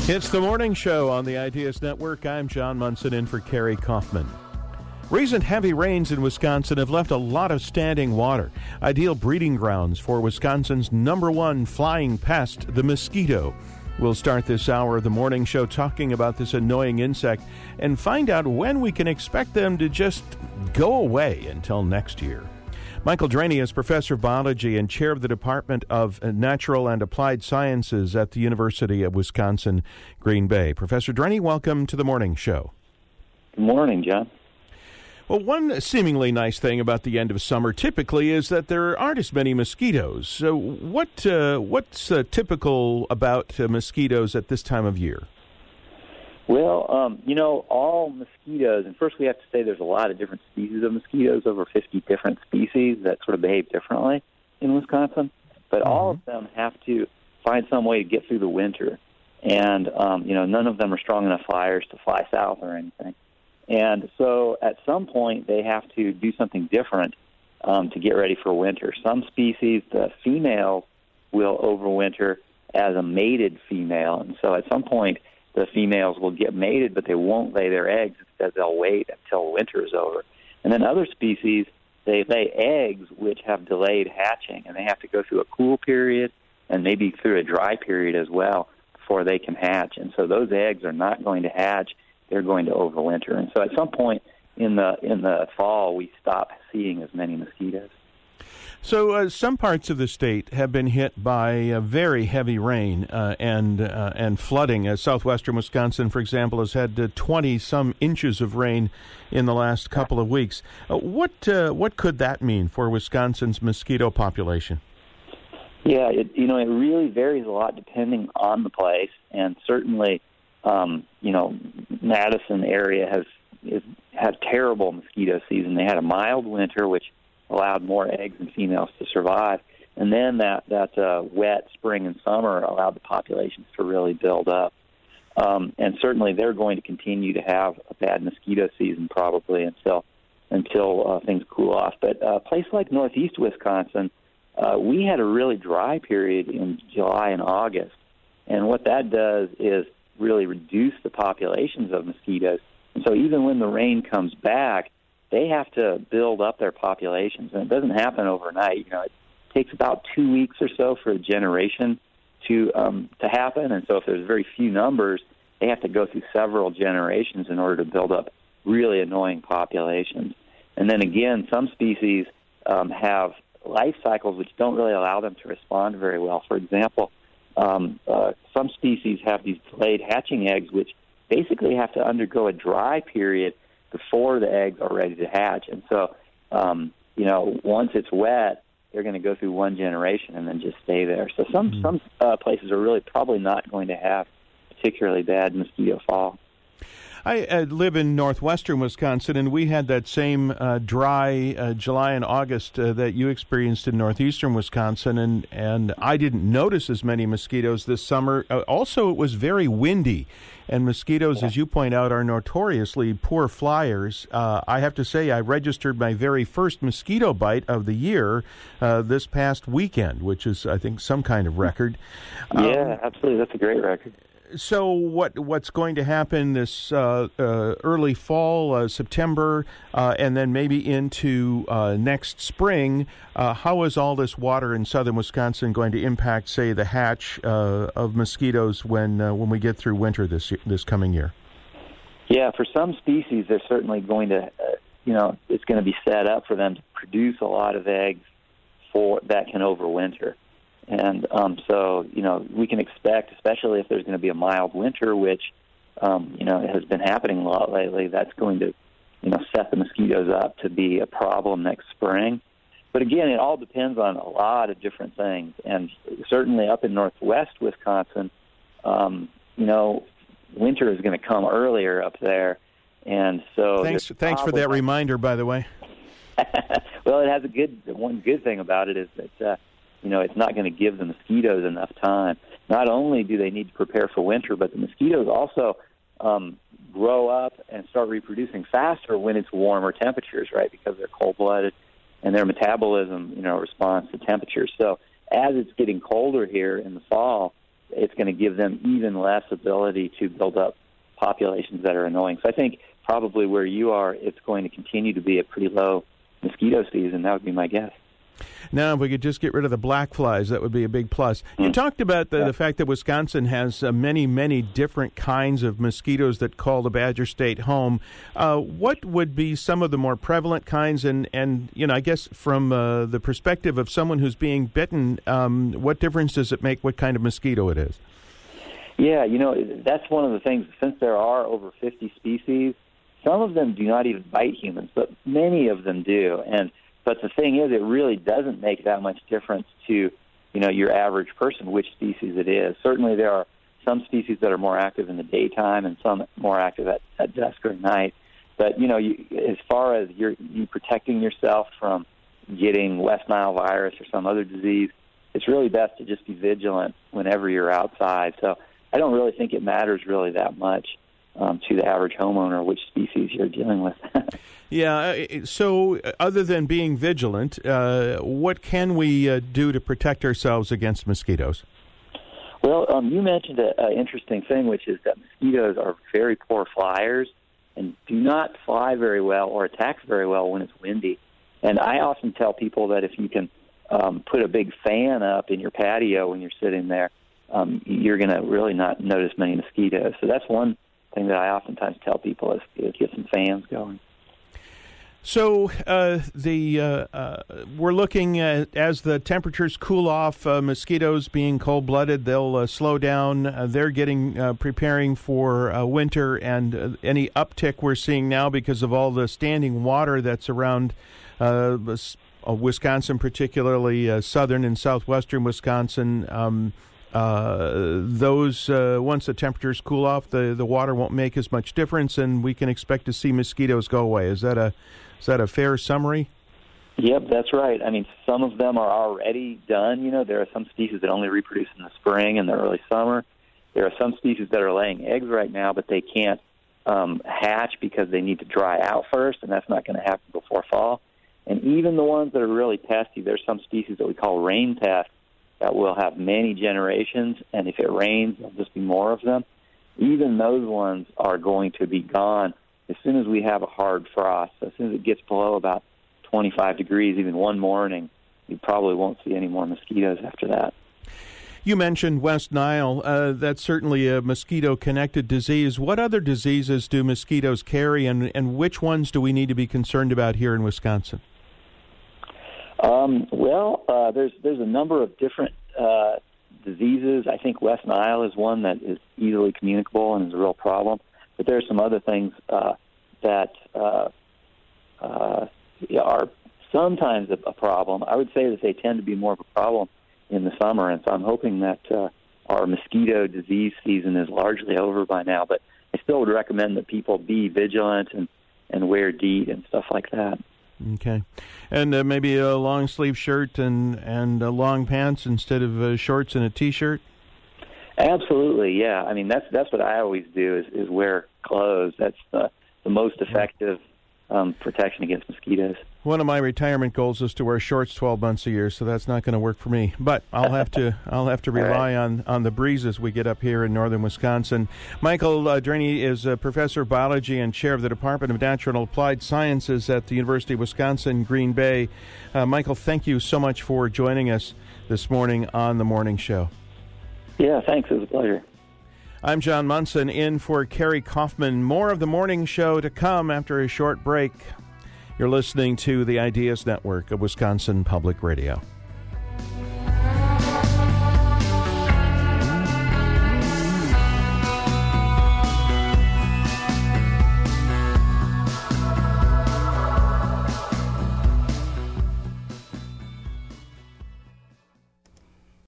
It's the morning show on the Ideas Network. I'm John Munson in for Carrie Kaufman. Recent heavy rains in Wisconsin have left a lot of standing water, ideal breeding grounds for Wisconsin's number one flying pest, the mosquito. We'll start this hour of the morning show talking about this annoying insect and find out when we can expect them to just go away until next year. Michael Draney is professor of biology and chair of the Department of Natural and Applied Sciences at the University of Wisconsin, Green Bay. Professor Draney, welcome to the morning show. Good morning, John. Well, one seemingly nice thing about the end of summer typically is that there aren't as many mosquitoes. So what's typical about mosquitoes at this time of year? Well, all mosquitoes, and first we have to say there's a lot of different species of mosquitoes, over 50 different species that sort of behave differently in Wisconsin, but all of them have to find some way to get through the winter. And, none of them are strong enough flyers to fly south or anything. And so at some point they have to do something different to get ready for winter. Some species, the females will overwinter as a mated female, and so at some point the females will get mated, but they won't lay their eggs. Instead, they'll wait until winter is over. And then other species, they lay eggs which have delayed hatching, and they have to go through a cool period and maybe through a dry period as well before they can hatch. And so those eggs are not going to hatch. They're going to overwinter. And so at some point in the fall, we stop seeing as many mosquitoes. So some parts of the state have been hit by very heavy rain and flooding. Southwestern Wisconsin, for example, has had 20-some inches of rain in the last couple of weeks. What could that mean for Wisconsin's mosquito population? Yeah, it really varies a lot depending on the place, and certainly, Madison area has had terrible mosquito season. They had a mild winter, which allowed more eggs and females to survive. And then that wet spring and summer allowed the populations to really build up. And certainly they're going to continue to have a bad mosquito season probably until things cool off. But a place like northeast Wisconsin, we had a really dry period in July and August. And what that does is really reduce the populations of mosquitoes. And so even when the rain comes back, they have to build up their populations, and it doesn't happen overnight. It takes about 2 weeks or so for a generation to happen, and so if there's very few numbers, they have to go through several generations in order to build up really annoying populations. And then again, some species have life cycles which don't really allow them to respond very well. For example, some species have these delayed hatching eggs, which basically have to undergo a dry period before the eggs are ready to hatch. And so, once it's wet, they're going to go through one generation and then just stay there. So some places are really probably not going to have particularly bad mosquito fall. I live in northwestern Wisconsin, and we had that same dry July and August that you experienced in northeastern Wisconsin, and I didn't notice as many mosquitoes this summer. Also, it was very windy, and mosquitoes, as you point out, are notoriously poor flyers. I have to say I registered my very first mosquito bite of the year this past weekend, which is, I think, some kind of record. Yeah, absolutely. That's a great record. So what's going to happen this early fall, September, and then maybe into next spring? How is all this water in southern Wisconsin going to impact, say, the hatch of mosquitoes when we get through winter this coming year? Yeah, for some species, they're certainly going to, it's going to be set up for them to produce a lot of eggs that can overwinter. And so, we can expect, especially if there's going to be a mild winter, which, has been happening a lot lately, that's going to, set the mosquitoes up to be a problem next spring. But again, it all depends on a lot of different things. And certainly up in northwest Wisconsin, winter is going to come earlier up there. And so thanks for that reminder, by the way. Well, it has one good thing about it is that, it's not going to give the mosquitoes enough time. Not only do they need to prepare for winter, but the mosquitoes also grow up and start reproducing faster when it's warmer temperatures, right, because they're cold-blooded and their metabolism, responds to temperatures. So as it's getting colder here in the fall, it's going to give them even less ability to build up populations that are annoying. So I think probably where you are, it's going to continue to be a pretty low mosquito season. That would be my guess. Now, if we could just get rid of the black flies, that would be a big plus. You talked about the fact that Wisconsin has many, many different kinds of mosquitoes that call the Badger State home. What would be some of the more prevalent kinds? And I guess from the perspective of someone who's being bitten, what difference does it make what kind of mosquito it is? Yeah, that's one of the things. Since there are over 50 species, some of them do not even bite humans, but many of them do. But the thing is, it really doesn't make that much difference to, your average person which species it is. Certainly there are some species that are more active in the daytime and some more active at dusk or night. But, as far as you protecting yourself from getting West Nile virus or some other disease, it's really best to just be vigilant whenever you're outside. So I don't really think it matters really that much to the average homeowner which species you're dealing with. Yeah, so other than being vigilant, what can we do to protect ourselves against mosquitoes? Well, you mentioned an interesting thing, which is that mosquitoes are very poor flyers and do not fly very well or attack very well when it's windy. And I often tell people that if you can put a big fan up in your patio when you're sitting there, you're going to really not notice many mosquitoes. So that's one thing that I oftentimes tell people is get some fans going. So we're looking at, as the temperatures cool off, mosquitoes being cold-blooded, they'll slow down. They're preparing for winter, and any uptick we're seeing now because of all the standing water that's around Wisconsin, particularly southern and southwestern Wisconsin. Those once the temperatures cool off, the water won't make as much difference, and we can expect to see mosquitoes go away. Is that a fair summary? Yep, that's right. I mean, some of them are already done. There are some species that only reproduce in the spring and the early summer. There are some species that are laying eggs right now, but they can't hatch because they need to dry out first, and that's not going to happen before fall. And even the ones that are really pesky, there's some species that we call rain pests that will have many generations, and if it rains, there'll just be more of them. Even those ones are going to be gone as soon as we have a hard frost. So as soon as it gets below about 25 degrees, even one morning, you probably won't see any more mosquitoes after that. You mentioned West Nile. That's certainly a mosquito-connected disease. What other diseases do mosquitoes carry, and which ones do we need to be concerned about here in Wisconsin? There's a number of different diseases. I think West Nile is one that is easily communicable and is a real problem. But there are some other things that are sometimes a problem. I would say that they tend to be more of a problem in the summer, and so I'm hoping that our mosquito disease season is largely over by now. But I still would recommend that people be vigilant and wear DEET and stuff like that. Okay. And maybe a long-sleeve shirt and long pants instead of shorts and a T-shirt? Absolutely, yeah. I mean, that's what I always do is wear clothes. That's the most effective protection against mosquitoes. One of my retirement goals is to wear shorts 12 months a year, so that's not going to work for me. But I'll have to rely on the breezes we get up here in northern Wisconsin. Michael Draney is a professor of biology and chair of the Department of Natural and Applied Sciences at the University of Wisconsin, Green Bay. Michael, thank you so much for joining us this morning on The Morning Show. Yeah, thanks. It was a pleasure. I'm John Munson in for Kerry Kaufman. More of The Morning Show to come after a short break. You're listening to the Ideas Network of Wisconsin Public Radio.